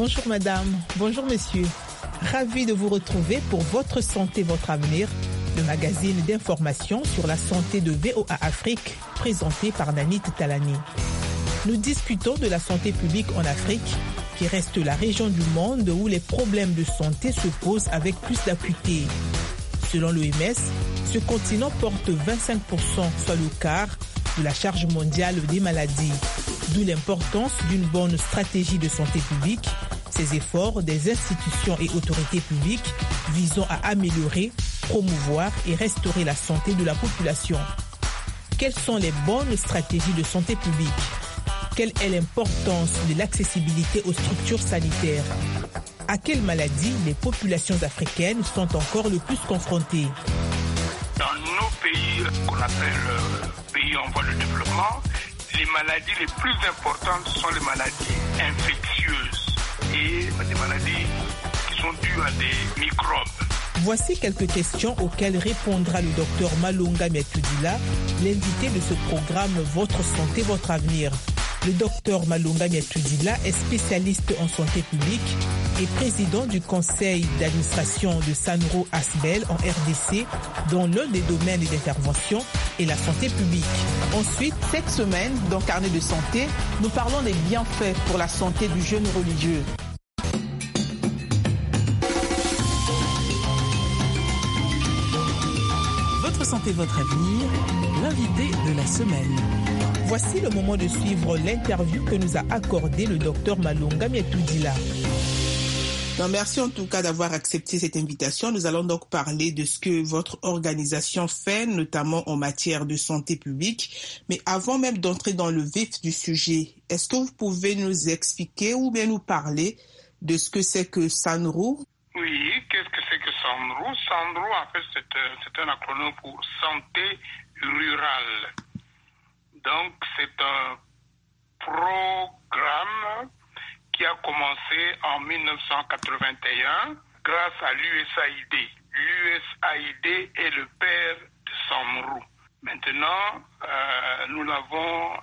Bonjour madame, bonjour monsieur. Ravi de vous retrouver pour Votre santé, votre avenir, le magazine d'information sur la santé de VOA Afrique, présenté par Nanit Talani. Nous discutons de la santé publique en Afrique, qui reste la région du monde où les problèmes de santé se posent avec plus d'acuité. Selon l'OMS, ce continent porte 25%, soit le quart, de la charge mondiale des maladies. D'où l'importance d'une bonne stratégie de santé publique, ces efforts des institutions et autorités publiques visant à améliorer, promouvoir et restaurer la santé de la population. Quelles sont les bonnes stratégies de santé publique ? Quelle est l'importance de l'accessibilité aux structures sanitaires ? À quelles maladies les populations africaines sont encore le plus confrontées ? Dans nos pays qu'on appelle pays en voie de développement, les maladies les plus importantes sont les maladies infectieuses et des maladies qui sont dues à des microbes. Voici quelques questions auxquelles répondra le docteur Malunga Miatudila, l'invité de ce programme Votre santé, votre avenir. Le docteur Malunga Miatudila est spécialiste en santé publique et président du conseil d'administration de Sanro Asbel en RDC, dont l'un des domaines d'intervention est la santé publique. Ensuite, cette semaine, dans Carnet de santé, nous parlons des bienfaits pour la santé du jeûne religieux. Votre santé, votre avenir, l'invité de la semaine. Voici le moment de suivre l'interview que nous a accordé le docteur Malunga Miatudila. Merci en tout cas d'avoir accepté cette invitation. Nous allons donc parler de ce que votre organisation fait, notamment en matière de santé publique. Mais avant même d'entrer dans le vif du sujet, est-ce que vous pouvez nous expliquer ou bien nous parler de ce que c'est que SANRO ? Oui, qu'est-ce que c'est que SANRO ? SANRO, en fait, c'est un acronyme pour Santé Rurale. Donc, c'est un programme qui a commencé en 1981 grâce à l'USAID. L'USAID est le père de SANRO. Maintenant, nous l'avons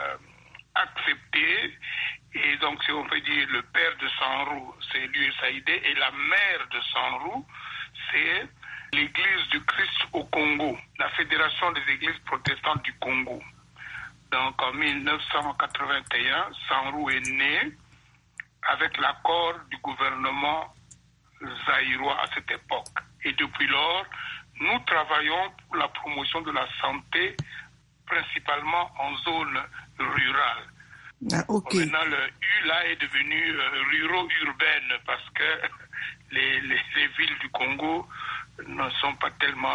accepté. Et donc, si on peut dire le père de SANRO, c'est l'USAID. Et la mère de SANRO, c'est l'Église du Christ au Congo, la Fédération des Églises protestantes du Congo. Donc, en 1981, SANRO est né avec l'accord du gouvernement zaïrois à cette époque. Et depuis lors, nous travaillons pour la promotion de la santé, principalement en zone rurale. Ah, okay. Maintenant, le U là est devenu ruro-urbaine parce que les villes du Congo ne sont pas tellement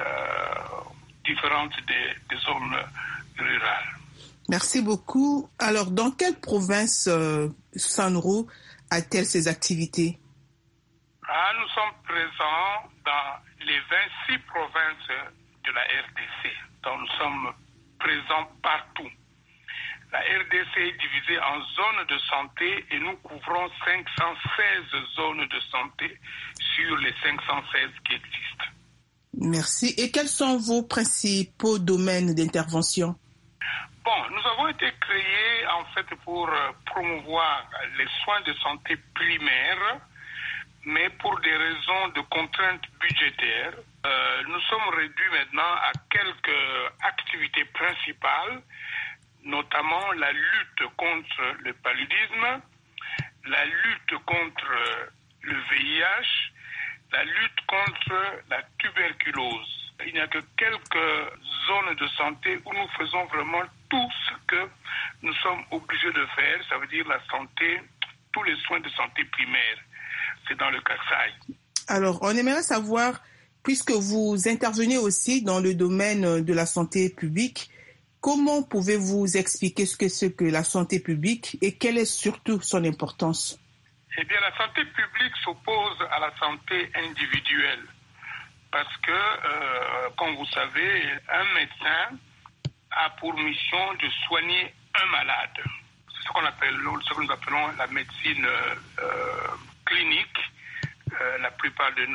différentes des zones rurales. Merci beaucoup. Alors, dans quelle province SANRO a-t-elle ses activités ? Nous sommes présents dans les 26 provinces de la RDC. Donc, nous sommes présents partout. La RDC est divisée en zones de santé et nous couvrons 516 zones de santé sur les 516 qui existent. Merci. Et quels sont vos principaux domaines d'intervention ? Bon, nous avons été créés en fait pour promouvoir les soins de santé primaires, mais pour des raisons de contraintes budgétaires, nous sommes réduits maintenant à quelques activités principales, notamment la lutte contre le paludisme, la lutte contre le VIH, la lutte contre la tuberculose. Il n'y a que quelques zones de santé où nous faisons vraiment tout ce que nous sommes obligés de faire, ça veut dire la santé, tous les soins de santé primaire. C'est dans le Kasaï. Alors, on aimerait savoir, puisque vous intervenez aussi dans le domaine de la santé publique, comment pouvez-vous expliquer ce que c'est que la santé publique et quelle est surtout son importance ? Eh bien, la santé publique s'oppose à la santé individuelle. Parce que, comme vous savez, un médecin a pour mission de soigner un malade. C'est ce que nous appelons la médecine clinique. La plupart de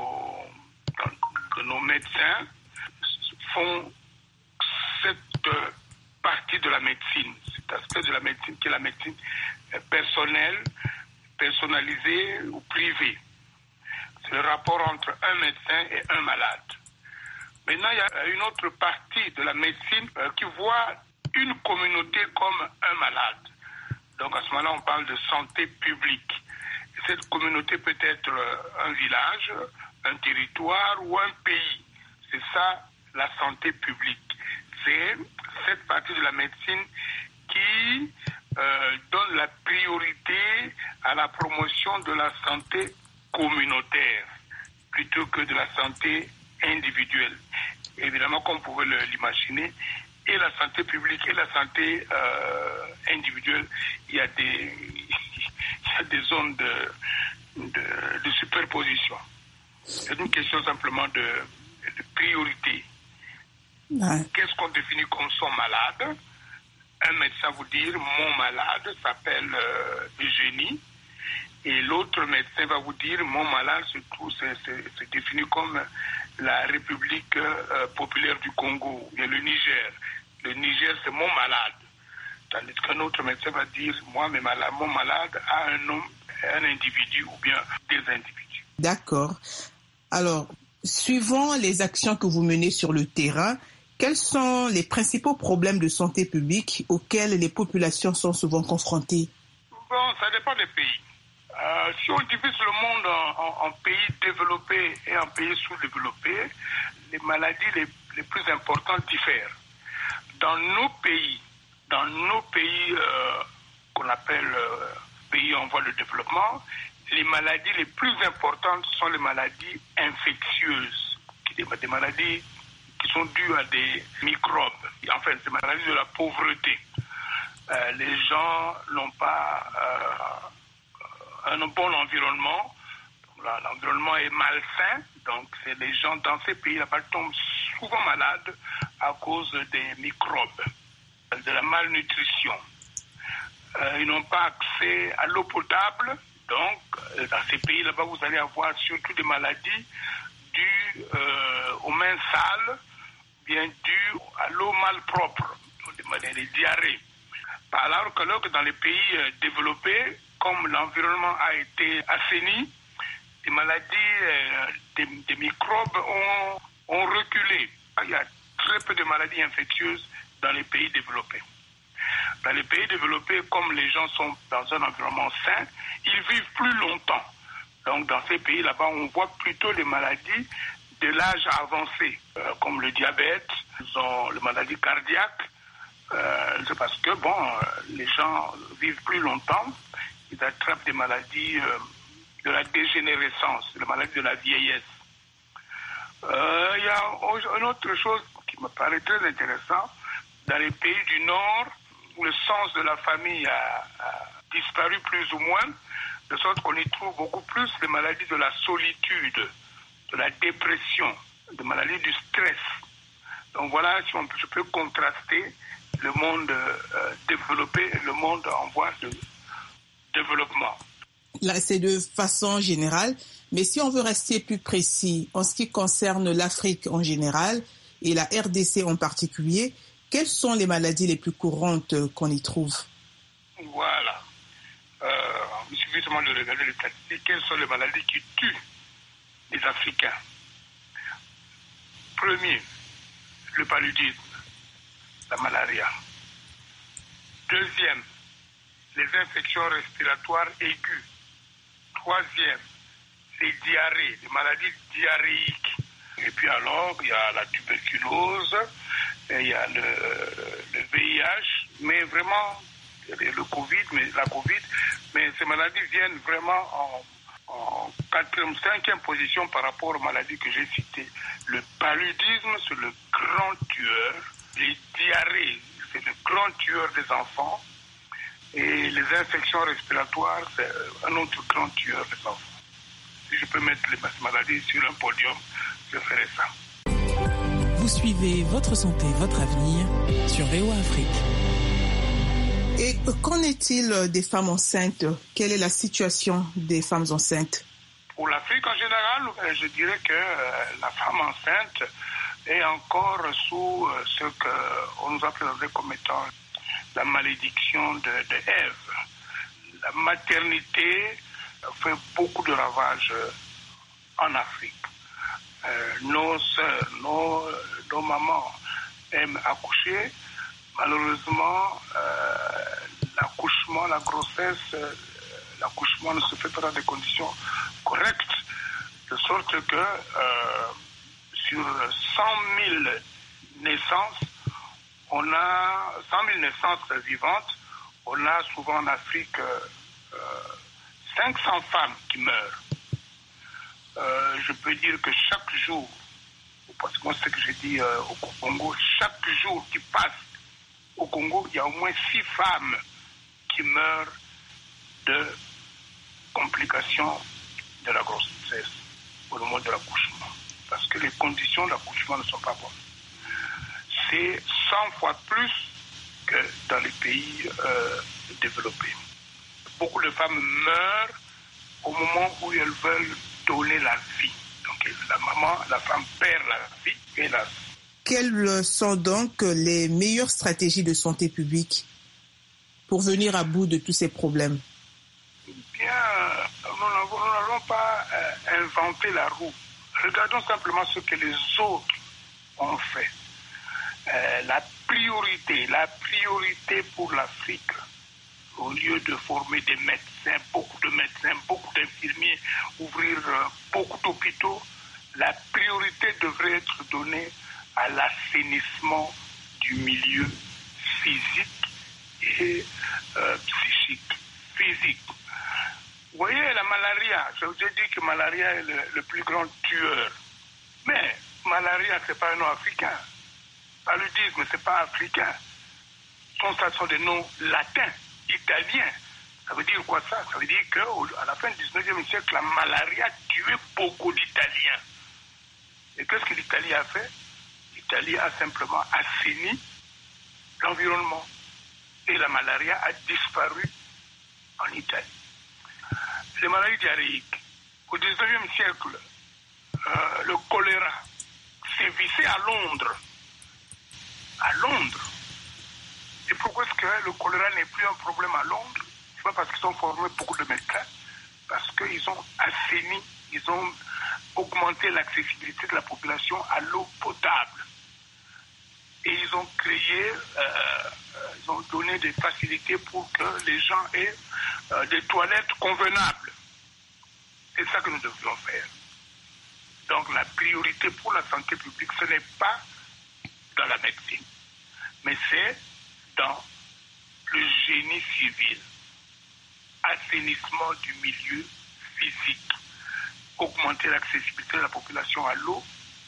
nos médecins font cette partie de la médecine, cet aspect de la médecine qui est la médecine personnelle, personnalisé ou privé. C'est le rapport entre un médecin et un malade. Maintenant, il y a une autre partie de la médecine qui voit une communauté comme un malade. Donc à ce moment-là, on parle de santé publique. Et cette communauté peut être un village, un territoire ou un pays. C'est ça la santé publique. C'est cette partie de la médecine qui donne la priorité à la promotion de la santé communautaire plutôt que de la santé individuelle. Évidemment, comme vous pouvez l'imaginer, et la santé publique et la santé individuelle, il y a des zones de superposition. C'est une question simplement de priorité. Ouais. Qu'est-ce qu'on définit comme son malade? Un médecin vous dire mon malade s'appelle Eugénie, et l'autre médecin va vous dire mon malade c'est défini comme la République populaire du Congo, et le Niger. Le Niger, c'est mon malade. Tandis qu'un autre médecin va dire mon malade a un individu ou bien des individus. D'accord. Alors, suivant les actions que vous menez sur le terrain, quels sont les principaux problèmes de santé publique auxquels les populations sont souvent confrontées? Bon, ça dépend des pays. Si on divise le monde en pays développés et en pays sous-développés, les maladies les plus importantes diffèrent. Dans nos pays qu'on appelle pays en voie de développement, les maladies les plus importantes sont les maladies infectieuses, des maladies qui sont dues à des microbes. Enfin, c'est des maladies de la pauvreté. Les gens n'ont pas un bon environnement. L'environnement est malsain, donc c'est les gens dans ces pays-là tombent souvent malades à cause des microbes, de la malnutrition. Ils n'ont pas accès à l'eau potable, donc dans ces pays là-bas vous allez avoir surtout des maladies dues aux mains sales, bien dues à l'eau malpropre, des diarrhées. Alors que dans les pays développés, comme l'environnement a été assaini, les maladies, des microbes ont reculé. Il y a très peu de maladies infectieuses dans les pays développés. Dans les pays développés, comme les gens sont dans un environnement sain, ils vivent plus longtemps. Donc dans ces pays là-bas, on voit plutôt les maladies de l'âge avancé, comme le diabète, les maladies cardiaques. C'est parce que les gens vivent plus longtemps, ils attrapent des maladies de la dégénérescence, les maladies de la vieillesse. Il y a une autre chose qui me paraît très intéressante. Dans les pays du Nord, où le sens de la famille a disparu plus ou moins, de sorte qu'on y trouve beaucoup plus les maladies de la solitude, de la dépression, des maladies du stress. Donc voilà, si je peux contraster le monde développé et le monde en voie de développement. Là, c'est de façon générale, mais si on veut rester plus précis en ce qui concerne l'Afrique en général et la RDC en particulier, quelles sont les maladies les plus courantes qu'on y trouve? Voilà. Il suffit seulement de regarder les statistiques. Quelles sont les maladies qui tuent les Africains? Premier, le paludisme, la malaria. Deuxième, les infections respiratoires aiguës. Troisième, les diarrhées, les maladies diarrhéiques. Et puis alors, il y a la tuberculose, et il y a le VIH, mais vraiment, la COVID, mais ces maladies viennent vraiment en 4e, 5e position par rapport aux maladies que j'ai citées. Le paludisme, c'est le grand tueur. Les diarrhées, c'est le grand tueur des enfants. Et les infections respiratoires, c'est un autre grand tueur des enfants. Si je peux mettre les maladies sur un podium, je ferai ça. Vous suivez Votre Santé, Votre Avenir sur VOA Afrique. Et qu'en est-il des femmes enceintes? Quelle est la situation des femmes enceintes? Pour l'Afrique en général, je dirais que la femme enceinte est encore sous ce qu'on nous a présenté comme étant la malédiction de Ève. La maternité fait beaucoup de ravages en Afrique. Nos sœurs, nos mamans aiment accoucher. Malheureusement, l'accouchement, la grossesse, l'accouchement ne se fait pas dans des conditions correctes, de sorte que sur 100 000 naissances, on a 100 000 naissances vivantes, on a souvent en Afrique 500 femmes qui meurent. Je peux dire que chaque jour, parce que moi c'est ce que j'ai dit au Congo, chaque jour qui passe au Congo, il y a au moins 6 femmes qui meurent de complications de la grossesse au moment de l'accouchement. Parce que les conditions d'accouchement ne sont pas bonnes. C'est 100 fois plus que dans les pays développés. Beaucoup de femmes meurent au moment où elles veulent donner la vie. Donc la femme perd la vie, hélas. Quelles sont donc les meilleures stratégies de santé publique pour venir à bout de tous ces problèmes? Bien, nous n'allons pas inventer la roue. Regardons simplement ce que les autres ont fait. La priorité pour l'Afrique, au lieu de former des médecins, beaucoup d'infirmiers, ouvrir beaucoup d'hôpitaux, la priorité devrait être donnée à l'assainissement du milieu physique et psychique. Physique. Vous voyez, la malaria, je vous ai dit que malaria est le plus grand tueur. Mais malaria, ce n'est pas un nom africain. Paludisme, ce n'est pas africain. Ça sont des noms latins, italiens. Ça veut dire quoi ça? Ça veut dire qu'à la fin du 19e siècle, la malaria tuait beaucoup d'Italiens. Et qu'est-ce que l'Italie a fait? L'Italie a simplement assaini l'environnement. Et la malaria a disparu en Italie. Les maladies diarrhéiques. Au 19e siècle, le choléra sévissait à Londres. À Londres. Et pourquoi est-ce que le choléra n'est plus un problème à Londres? C'est pas parce qu'ils ont formé beaucoup de médecins, parce qu'ils ont assaini, ils ont augmenté l'accessibilité de la population à l'eau potable. Et ils ont créé, ils ont donné des facilités pour que les gens aient des toilettes convenables. C'est ça que nous devrions faire. Donc la priorité pour la santé publique, ce n'est pas dans la médecine, mais c'est dans le génie civil, assainissement du milieu physique, augmenter l'accessibilité de la population à l'eau,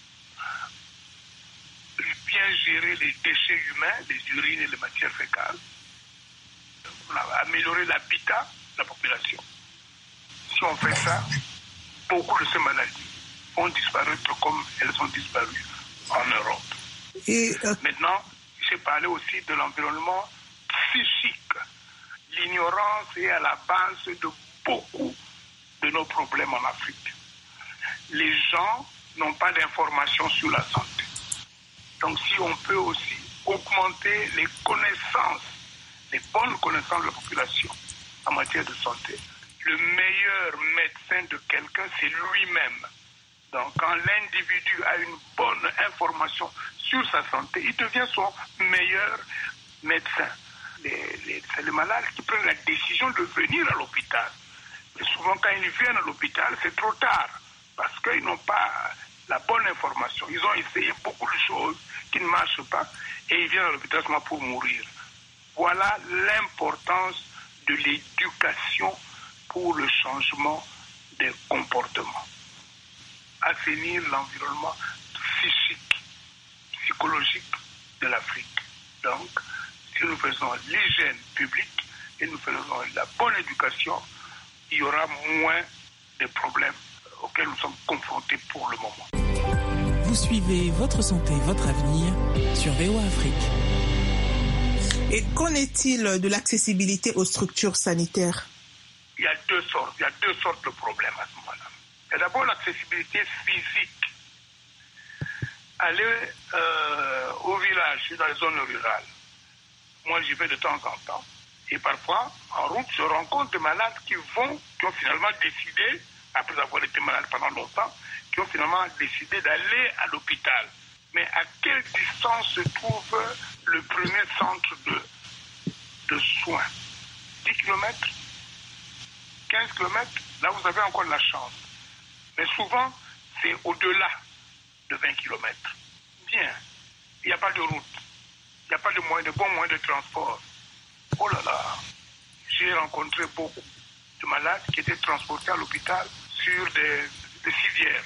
bien gérer les déchets humains, les urines et les matières fécales, améliorer l'habitat de la population. Si on fait ça, beaucoup de ces maladies vont disparaître comme elles ont disparu en Europe. Maintenant, j'ai parlé aussi de l'environnement psychique. L'ignorance est à la base de beaucoup de nos problèmes en Afrique. Les gens n'ont pas d'informations sur la santé. Donc si on peut aussi augmenter les connaissances, les bonnes connaissances de la population en matière de santé, le meilleur médecin de quelqu'un, c'est lui-même. Donc quand l'individu a une bonne information sur sa santé, il devient son meilleur médecin. C'est les malades qui prennent la décision de venir à l'hôpital. Mais souvent quand ils viennent à l'hôpital, c'est trop tard, parce qu'ils n'ont pas la bonne information. Ils ont essayé beaucoup de choses qui ne marchent pas et ils viennent à l'hôpital seulement pour mourir. Voilà l'importance de l'éducation pour le changement des comportements. Assainir l'environnement psychique, psychologique de l'Afrique. Donc, si nous faisons l'hygiène publique et nous faisons la bonne éducation, il y aura moins de problèmes auxquels nous sommes confrontés pour le moment. Vous suivez Votre Santé, Votre Avenir sur VOA Afrique. Et qu'en est-il de l'accessibilité aux structures sanitaires? Il y a deux sortes de problèmes à ce moment-là. Il y a d'abord l'accessibilité physique. Aller au village, dans les zones rurales. Moi, j'y vais de temps en temps. Et parfois, en route, je rencontre des malades qui ont finalement décidé, après avoir été malades pendant longtemps, qui ont finalement décidé d'aller à l'hôpital. Mais à quelle distance se trouve le premier centre de soins? 10 km? 15 km? Là, vous avez encore de la chance. Mais souvent, c'est au-delà de 20 km. Bien, il n'y a pas de route. Il n'y a pas de bons moyens de transport. Oh là là, j'ai rencontré beaucoup de malades qui étaient transportés à l'hôpital sur des civières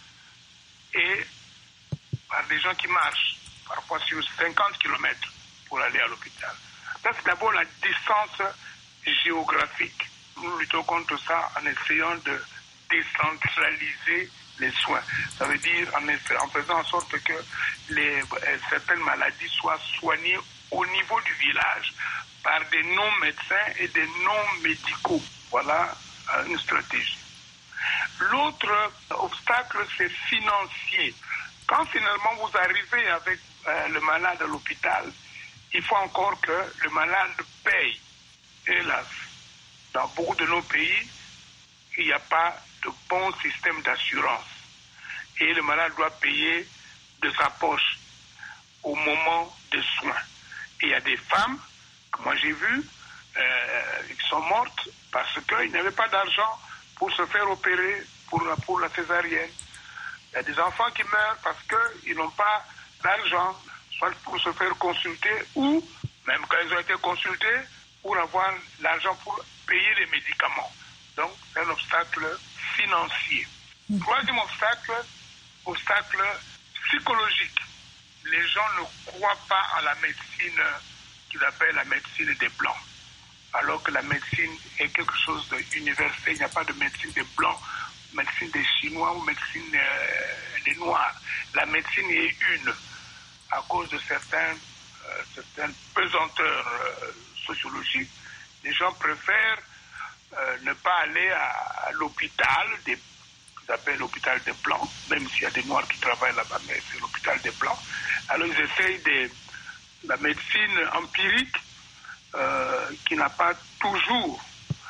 et par des gens qui marchent, parfois sur 50 km pour aller à l'hôpital. Ça, c'est d'abord la distance géographique. Nous luttons contre ça en essayant de décentraliser les soins. Ça veut dire en faisant en sorte que certaines maladies soient soignées au niveau du village par des non-médecins et des non-médicaux. Voilà une stratégie. L'autre obstacle, c'est financier. Quand finalement vous arrivez avec le malade à l'hôpital, il faut encore que le malade paye. Hélas, dans beaucoup de nos pays, il n'y a pas de bon système d'assurance. Et le malade doit payer de sa poche au moment des soins. Et il y a des femmes, que moi j'ai vues, qui sont mortes parce qu'ils n'avaient pas d'argent pour se faire opérer pour la césarienne. Il y a des enfants qui meurent parce qu'ils n'ont pas d'argent, soit pour se faire consulter ou, même quand ils ont été consultés, pour avoir l'argent pour payer les médicaments. Donc, c'est un obstacle financier. Troisième obstacle psychologique. Les gens ne croient pas à la médecine qu'ils appellent la médecine des Blancs. Alors que la médecine est quelque chose d'universel. Il n'y a pas de médecine des Blancs, médecine des Chinois ou médecine des Noirs. La médecine est une. À cause de certaines pesanteurs sociologiques, les gens préfèrent ne pas aller à l'hôpital, qu'ils appellent l'hôpital des Blancs, même s'il y a des Noirs qui travaillent là-bas, mais c'est l'hôpital des Blancs. Alors ils essayent la médecine empirique qui n'a pas toujours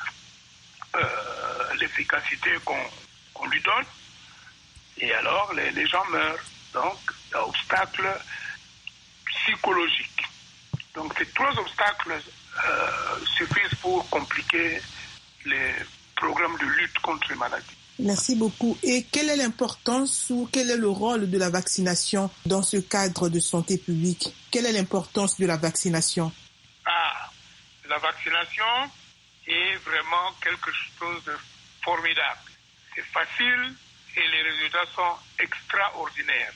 l'efficacité qu'on lui donne. Et alors les gens meurent. Donc, il y a obstacle psychologique. Donc ces trois obstacles suffisent pour compliquer les programmes de lutte contre les maladies. Merci beaucoup. Et quelle est l'importance ou quel est le rôle de la vaccination dans ce cadre de santé publique? Quelle est l'importance de la vaccination? La vaccination est vraiment quelque chose de formidable. C'est facile et les résultats sont extraordinaires.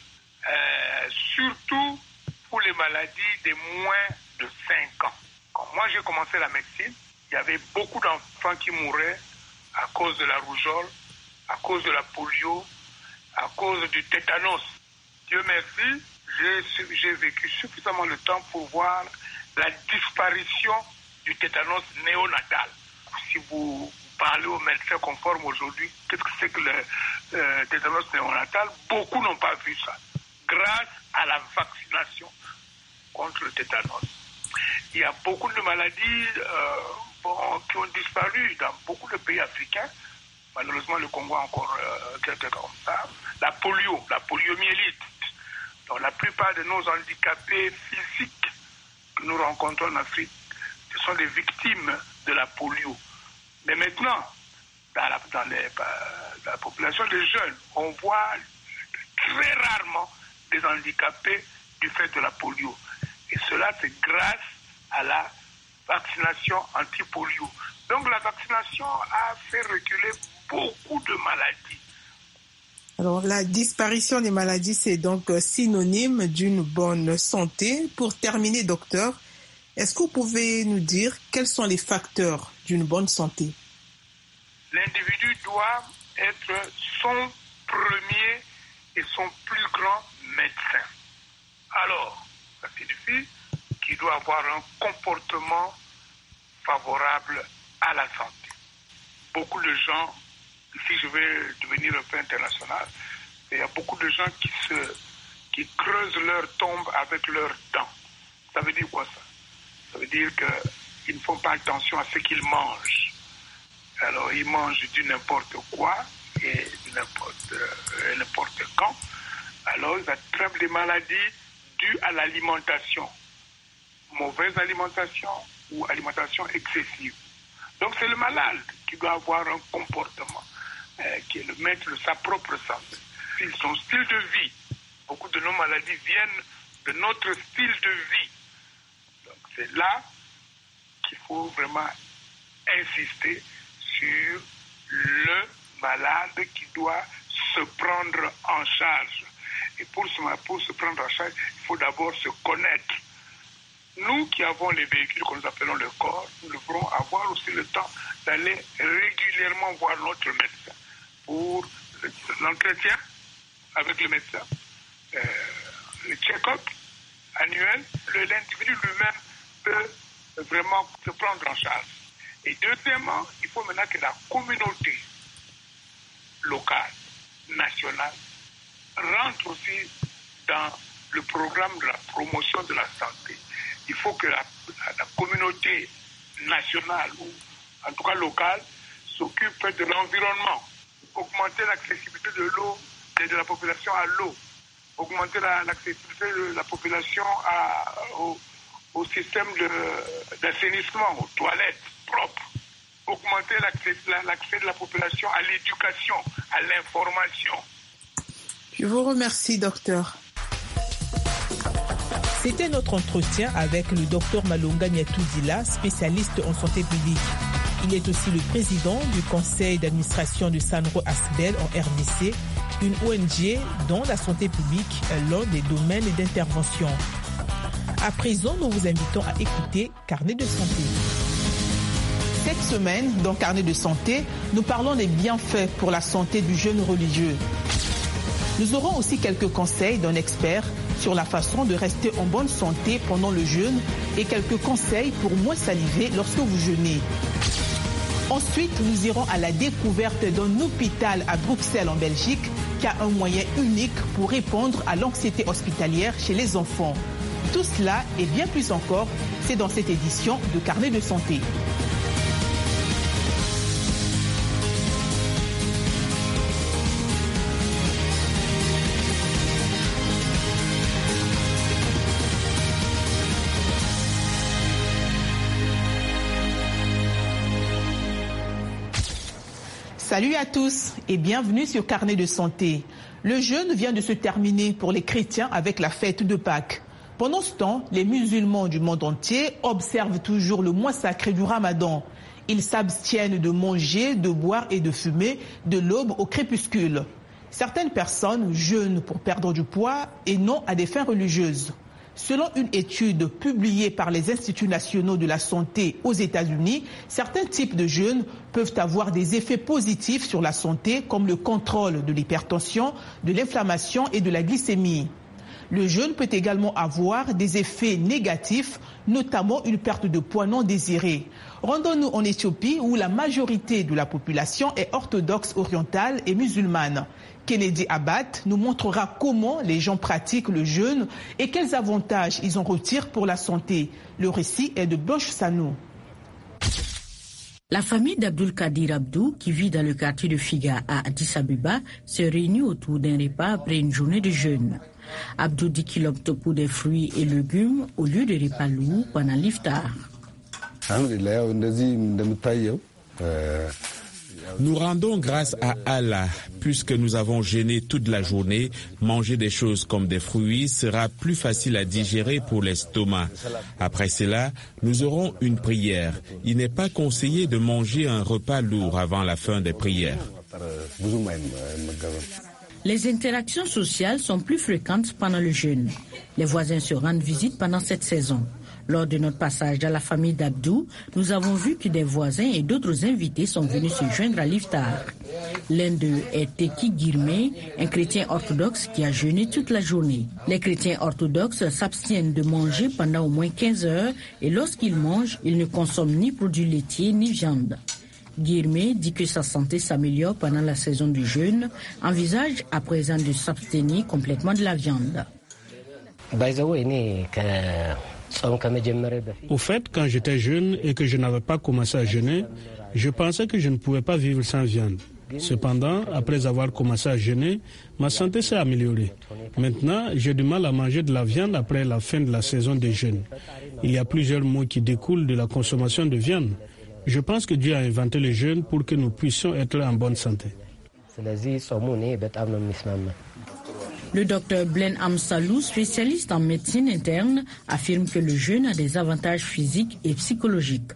Surtout pour les maladies de moins de 5 ans. Quand moi j'ai commencé la médecine, il y avait beaucoup d'enfants qui mouraient à cause de la rougeole, à cause de la polio, à cause du tétanos. Dieu merci, j'ai vécu suffisamment de temps pour voir la disparition du tétanos néonatal. Si vous parlez aux médecins qu'on forme aujourd'hui, qu'est-ce que c'est que le tétanos néonatal? Beaucoup n'ont pas vu ça. Grâce à la vaccination contre le tétanos. Il y a beaucoup de maladies qui ont disparu dans beaucoup de pays africains. Malheureusement, le Congo a encore quelques comme ça. La poliomyélite. Donc, la plupart de nos handicapés physiques que nous rencontrons en Afrique, ce sont des victimes de la polio. Mais maintenant, dans la population des jeunes, on voit très rarement des handicapés du fait de la polio. Et cela, c'est grâce à la vaccination anti-polio. Donc la vaccination a fait reculer beaucoup de maladies. Alors la disparition des maladies, c'est donc synonyme d'une bonne santé. Pour terminer, docteur, est-ce que vous pouvez nous dire quels sont les facteurs d'une bonne santé? L'individu doit être son premier et son plus grand médecin. Alors, ça signifie qu'il doit avoir un comportement favorable à la santé. Beaucoup de gens, si je vais devenir un peu international, il y a beaucoup de gens qui creusent leur tombe avec leurs dents. Ça veut dire quoi ça? Ça veut dire que ils ne font pas attention à ce qu'ils mangent. Alors, ils mangent du n'importe quoi et n'importe quand. Alors, ils attrapent des maladies dues à l'alimentation. Mauvaise alimentation ou alimentation excessive. Donc, c'est le malade qui doit avoir un comportement qui est le maître de sa propre santé. Son style de vie, beaucoup de nos maladies viennent de notre style de vie. Donc, c'est là qu'il faut vraiment insister sur le malade qui doit se prendre en charge. Et pour se prendre en charge, il faut d'abord se connaître. Nous qui avons les véhicules que nous appelons le corps, nous devrons avoir aussi le temps d'aller régulièrement voir notre médecin pour l'entretien avec le médecin, le check-up annuel. L'individu lui-même peut vraiment se prendre en charge. Et deuxièmement, il faut maintenant que la communauté locale, nationale, rentre aussi dans le programme de la promotion de la santé. Il faut que la communauté nationale, ou en tout cas locale, s'occupe de l'environnement, augmenter l'accessibilité de l'eau et de la population à l'eau, augmenter l'accessibilité de la population au système d'assainissement, aux toilettes propres, augmenter l'accès de la population à l'éducation, à l'information. Je vous remercie, docteur. C'était notre entretien avec le docteur Malonga Niatoudila, spécialiste en santé publique. Il est aussi le président du conseil d'administration de Sanro Asbel en RDC, une ONG dont la santé publique est l'un des domaines d'intervention. À présent, nous vous invitons à écouter Carnet de santé. Cette semaine, dans Carnet de santé, nous parlons des bienfaits pour la santé du jeûne religieux. Nous aurons aussi quelques conseils d'un expert sur la façon de rester en bonne santé pendant le jeûne et quelques conseils pour moins saliver lorsque vous jeûnez. Ensuite, nous irons à la découverte d'un hôpital à Bruxelles en Belgique qui a un moyen unique pour répondre à l'anxiété hospitalière chez les enfants. Tout cela et bien plus encore, c'est dans cette édition de Carnet de santé. Salut à tous et bienvenue sur Carnet de santé. Le jeûne vient de se terminer pour les chrétiens avec la fête de Pâques. Pendant ce temps, les musulmans du monde entier observent toujours le mois sacré du Ramadan. Ils s'abstiennent de manger, de boire et de fumer de l'aube au crépuscule. Certaines personnes jeûnent pour perdre du poids et non à des fins religieuses. Selon une étude publiée par les Instituts nationaux de la santé aux États-Unis, certains types de jeûnes peuvent avoir des effets positifs sur la santé comme le contrôle de l'hypertension, de l'inflammation et de la glycémie. Le jeûne peut également avoir des effets négatifs, notamment une perte de poids non désirée. Rendons-nous en Éthiopie où la majorité de la population est orthodoxe orientale et musulmane. Kennedy Abbat nous montrera comment les gens pratiquent le jeûne et quels avantages ils en retirent pour la santé. Le récit est de Blanche Sanou. La famille d'Abdul Kadir Abdou, qui vit dans le quartier de Figa à Addis Abeba, se réunit autour d'un repas après une journée de jeûne. Abdou dit qu'il opte pour des fruits et légumes au lieu de repas lourds pendant l'iftar. Nous rendons grâce à Allah, puisque nous avons jeûné toute la journée. Manger des choses comme des fruits sera plus facile à digérer pour l'estomac. Après cela, nous aurons une prière. Il n'est pas conseillé de manger un repas lourd avant la fin des prières. Les interactions sociales sont plus fréquentes pendant le jeûne. Les voisins se rendent visite pendant cette saison. Lors de notre passage dans la famille d'Abdou, nous avons vu que des voisins et d'autres invités sont venus se joindre à l'iftar. L'un d'eux est Teki Girmé, un chrétien orthodoxe qui a jeûné toute la journée. Les chrétiens orthodoxes s'abstiennent de manger pendant au moins 15 heures et lorsqu'ils mangent, ils ne consomment ni produits laitiers ni viande. Girmé dit que sa santé s'améliore pendant la saison du jeûne, envisage à présent de s'abstenir complètement de la viande. Au fait, quand j'étais jeune et que je n'avais pas commencé à jeûner, je pensais que je ne pouvais pas vivre sans viande. Cependant, après avoir commencé à jeûner, ma santé s'est améliorée. Maintenant, j'ai du mal à manger de la viande après la fin de la saison des jeûnes. Il y a plusieurs maux qui découlent de la consommation de viande. Je pense que Dieu a inventé le jeûne pour que nous puissions être en bonne santé. Le docteur Blen Amsalou, spécialiste en médecine interne, affirme que le jeûne a des avantages physiques et psychologiques.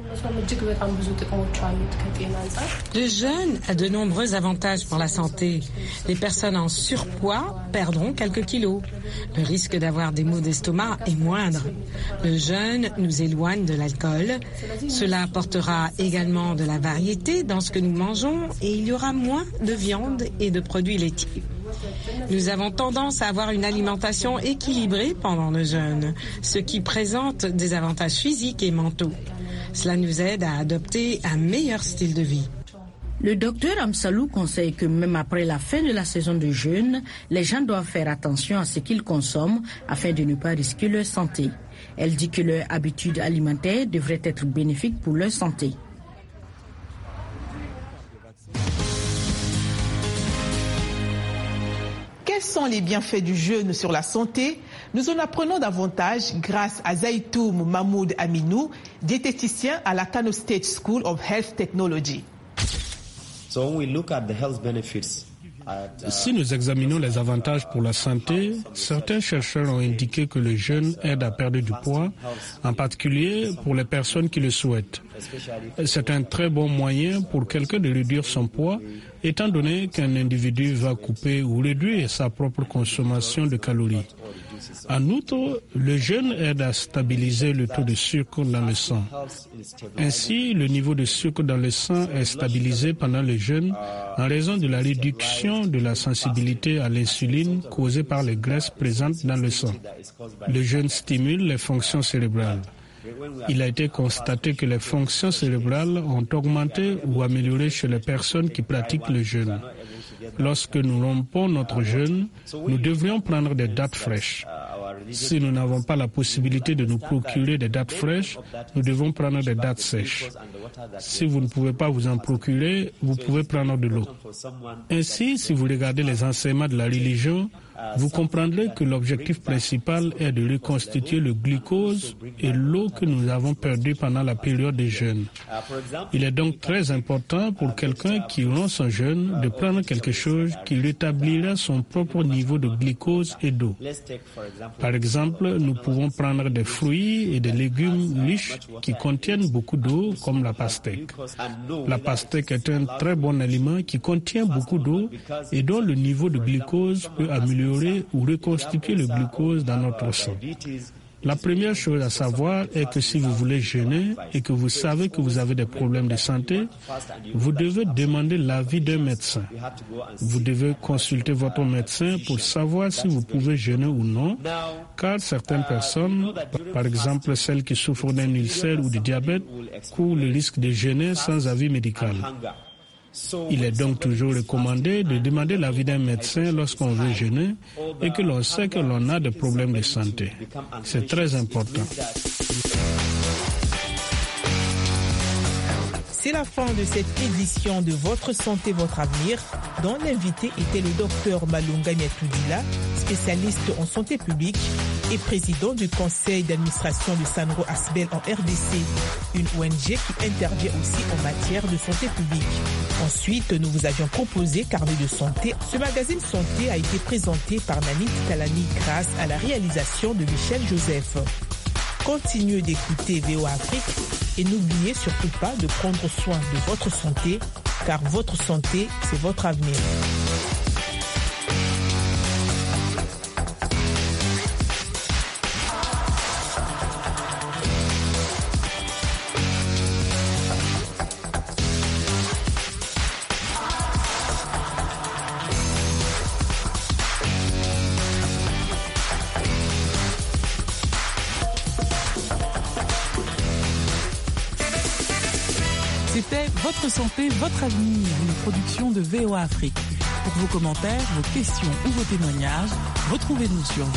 Le jeûne a de nombreux avantages pour la santé. Les personnes en surpoids perdront quelques kilos. Le risque d'avoir des maux d'estomac est moindre. Le jeûne nous éloigne de l'alcool. Cela apportera également de la variété dans ce que nous mangeons et il y aura moins de viande et de produits laitiers. Nous avons tendance à avoir une alimentation équilibrée pendant le jeûne, ce qui présente des avantages physiques et mentaux. Cela nous aide à adopter un meilleur style de vie. Le docteur Amsalou conseille que même après la fin de la saison de jeûne, les gens doivent faire attention à ce qu'ils consomment afin de ne pas risquer leur santé. Elle dit que leur habitude alimentaire devrait être bénéfique pour leur santé. Quels sont les bienfaits du jeûne sur la santé? Nous en apprenons davantage grâce à Zaitoum Mahmoud Aminou, diététicien à la Kano State School of Health Technology. Si nous examinons les avantages pour la santé, certains chercheurs ont indiqué que le jeûne aide à perdre du poids, en particulier pour les personnes qui le souhaitent. C'est un très bon moyen pour quelqu'un de réduire son poids, étant donné qu'un individu va couper ou réduire sa propre consommation de calories. En outre, le jeûne aide à stabiliser le taux de sucre dans le sang. Ainsi, le niveau de sucre dans le sang est stabilisé pendant le jeûne en raison de la réduction de la sensibilité à l'insuline causée par les graisses présentes dans le sang. Le jeûne stimule les fonctions cérébrales. Il a été constaté que les fonctions cérébrales ont augmenté ou amélioré chez les personnes qui pratiquent le jeûne. Lorsque nous rompons notre jeûne, nous devrions prendre des dattes fraîches. Si nous n'avons pas la possibilité de nous procurer des dattes fraîches, nous devons prendre des dattes sèches. Si vous ne pouvez pas vous en procurer, vous pouvez prendre de l'eau. Ainsi, si vous regardez les enseignements de la religion, vous comprendrez que l'objectif principal est de reconstituer le glucose et l'eau que nous avons perdu pendant la période de jeûne. Il est donc très important pour quelqu'un qui rompt son jeûne de prendre quelque chose qui rétablira son propre niveau de glucose et d'eau. Par exemple, nous pouvons prendre des fruits et des légumes riches qui contiennent beaucoup d'eau, comme la pastèque. La pastèque est un très bon aliment qui contient beaucoup d'eau et dont le niveau de glucose peut améliorer ou reconstituer le glucose dans notre sang. La première chose à savoir est que si vous voulez jeûner et que vous savez que vous avez des problèmes de santé, vous devez demander l'avis d'un médecin. Vous devez consulter votre médecin pour savoir si vous pouvez jeûner ou non, car certaines personnes, par exemple celles qui souffrent d'un ulcère ou de diabète, courent le risque de jeûner sans avis médical. Il est donc toujours recommandé de demander l'avis d'un médecin lorsqu'on veut jeûner et que l'on sait que l'on a des problèmes de santé. C'est très important. C'est la fin de cette édition de Votre Santé, Votre Avenir, dont l'invité était le docteur Malunga Nyatoudila, spécialiste en santé publique et président du conseil d'administration de Sanro Asbel en RDC, une ONG qui intervient aussi en matière de santé publique. Ensuite, nous vous avions proposé Carnet de santé. Ce magazine santé a été présenté par Nanit Talani grâce à la réalisation de Michel Joseph. Continuez d'écouter VOA Afrique et n'oubliez surtout pas de prendre soin de votre santé, car votre santé, c'est votre avenir. C'était Votre santé, votre avenir, une production de VOA Afrique. Pour vos commentaires, vos questions ou vos témoignages, retrouvez-nous sur